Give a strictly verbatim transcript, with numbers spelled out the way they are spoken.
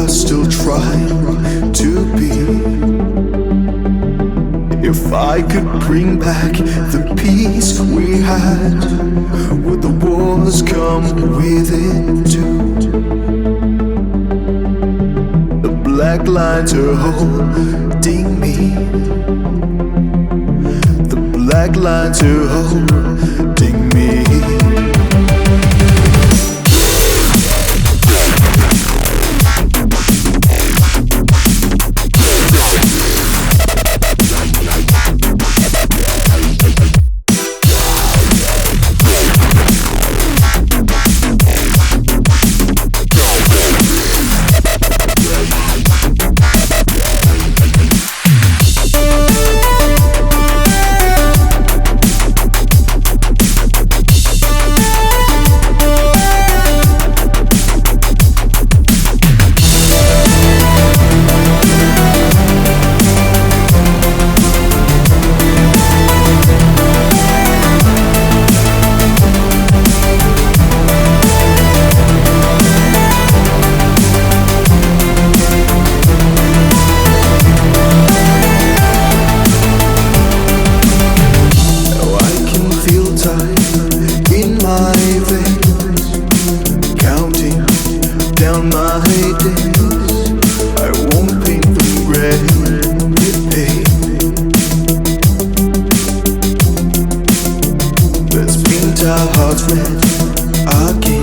I still try to be. If I could bring back the peace we had, would the wars come with it too? The black lines are holding me. The black lines are holding me. In my veins, counting down my days, I won't paint them red with pain. Let's paint our hearts red again.